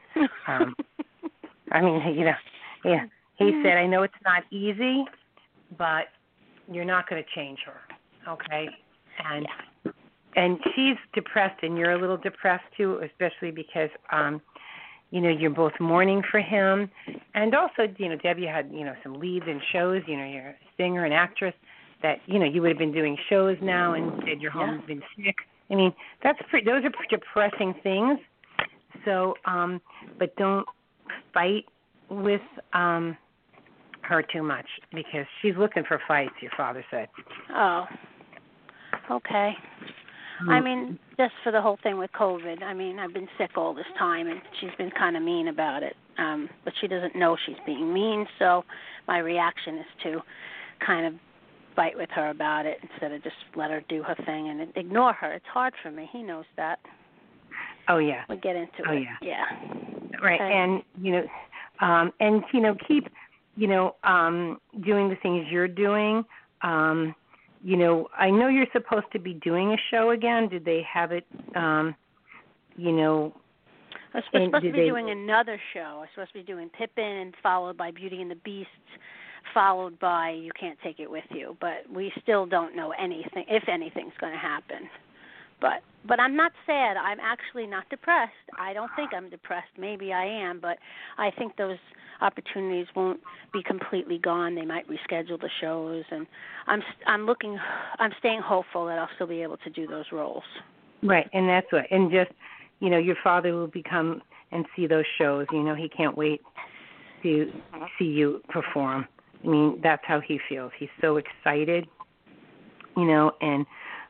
He said, I know it's not easy, but you're not going to change her, okay? And she's depressed, and you're a little depressed too, especially because you're both mourning for him, and also Debbie had some leads in shows. You're a singer and actress that you would have been doing shows now, and said your home has been sick. I mean, those are depressing things. So, but don't fight with her too much, because she's looking for fights, your father said. Oh, okay. I mean, just for the whole thing with COVID, I've been sick all this time, and she's been kind of mean about it. But she doesn't know she's being mean, so my reaction is to kind of fight with her about it instead of just let her do her thing and ignore her. It's hard for me. He knows that. Oh, yeah. We'll get into it. Yeah. Right. Okay. And, keep, doing the things you're doing. I know you're supposed to be doing a show again. Did they have it, I was supposed to be doing another show. I was supposed to be doing Pippin, followed by Beauty and the Beast, followed by You Can't Take It With You. But we still don't know anything, if anything's going to happen. But I'm not sad. I'm actually not depressed. I don't think I'm depressed. Maybe I am, but I think those opportunities won't be completely gone. They might reschedule the shows, and I'm staying hopeful that I'll still be able to do those roles. Right, and that's what. And just, your father will become and see those shows. He can't wait to see you perform. That's how he feels. He's so excited, and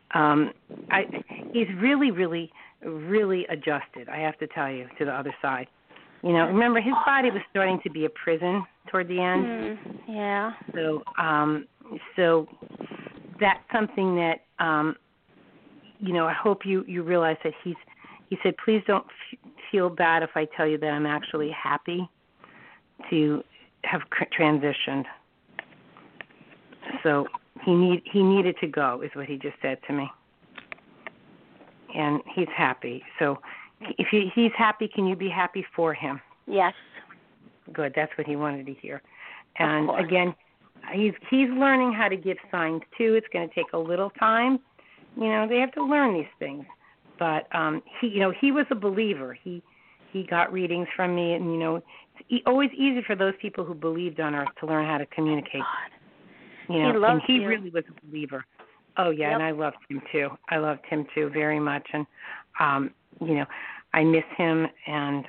he's really, really, really adjusted, I have to tell you, to the other side. Remember, his body was starting to be a prison toward the end. Yeah. So that's something that, I hope you realize that he said, please don't feel bad if I tell you that I'm actually happy to have transitioned. So he needed to go, is what he just said to me. And he's happy. So if he's happy, can you be happy for him? Yes. Good. That's what he wanted to hear. And again, he's learning how to give signs too. It's going to take a little time. They have to learn these things. But he was a believer. He got readings from me, and it's always easy for those people who believed on Earth to learn how to communicate. And he really was a believer. Oh, yeah, and I loved him, too. I loved him, too, very much. And, I miss him. And,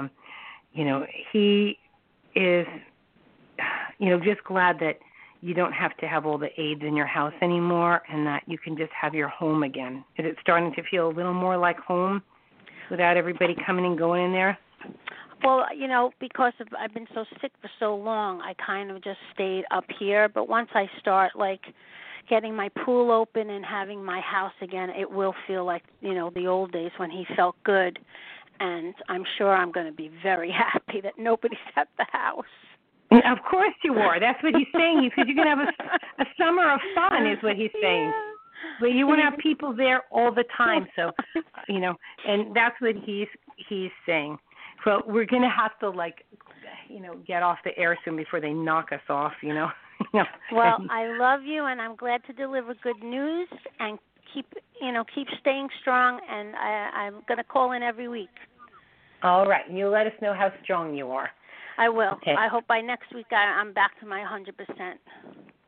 he is, just glad that you don't have to have all the aides in your house anymore and that you can just have your home again. Is it starting to feel a little more like home without everybody coming and going in there? Well, because I've been so sick for so long, I kind of just stayed up here. But once I start, getting my pool open and having my house again, it will feel like, the old days when he felt good. And I'm sure I'm going to be very happy that nobody's at the house. Of course you are. That's what he's saying. Because you're going to have a summer of fun is what he's saying. Yeah. But you want to have people there all the time. So, and that's what he's saying. Well, we're going to have to, get off the air soon before they knock us off, Well, I love you, and I'm glad to deliver good news, and keep staying strong, and I'm going to call in every week. All right. And you'll let us know how strong you are. I will. Okay. I hope by next week I'm back to my 100%.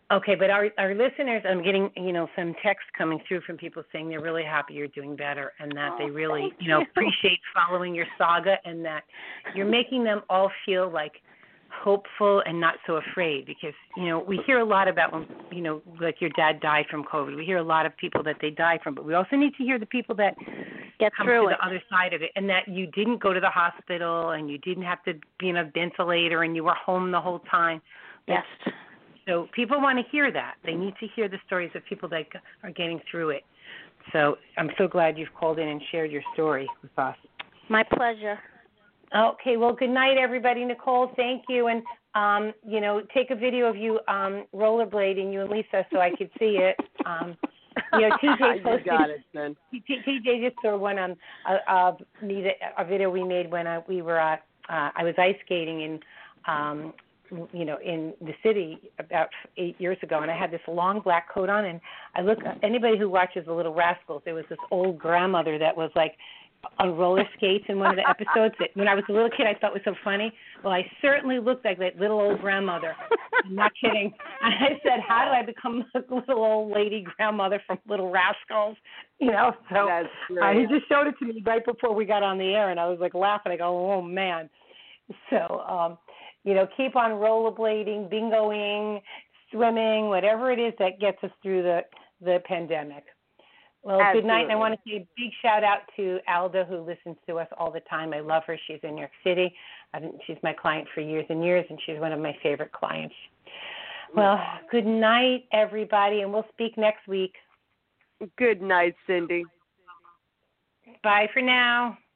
Okay, but our listeners, I'm getting, some texts coming through from people saying they're really happy you're doing better and that they really, appreciate following your saga and that you're making them all feel like hopeful and not so afraid because, we hear a lot about when, like your dad died from COVID. We hear a lot of people that they die from, but we also need to hear the people that get come through to the other side of it and that you didn't go to the hospital and you didn't have to be in a ventilator and you were home the whole time. Yes. So people want to hear that. They need to hear the stories of people that are getting through it. So I'm so glad you've called in and shared your story with us. My pleasure. Okay, well, good night, everybody. Nicole, thank you. And, take a video of you rollerblading, you and Lisa, so I could see it. TJ posted. You got it, then. TJ just saw one on a video we made when I was ice skating in the city about 8 years ago, and I had this long black coat on, and anybody who watches The Little Rascals, there was this old grandmother that was like on roller skates in one of the episodes that when I was a little kid I thought was so funny. Well, I certainly looked like that little old grandmother. I'm not kidding. And I said, how did I become a little old lady grandmother from Little Rascals? So That's great. he just showed it to me right before we got on the air, and I was like laughing. I go, oh, man. So, keep on rollerblading, bingoing, swimming, whatever it is that gets us through the pandemic. Well, Absolutely. Good night, and I want to say a big shout-out to Alda, who listens to us all the time. I love her. She's in New York City. She's my client for years and years, and she's one of my favorite clients. Well, good night, everybody, and we'll speak next week. Good night, Cindy. Bye for now.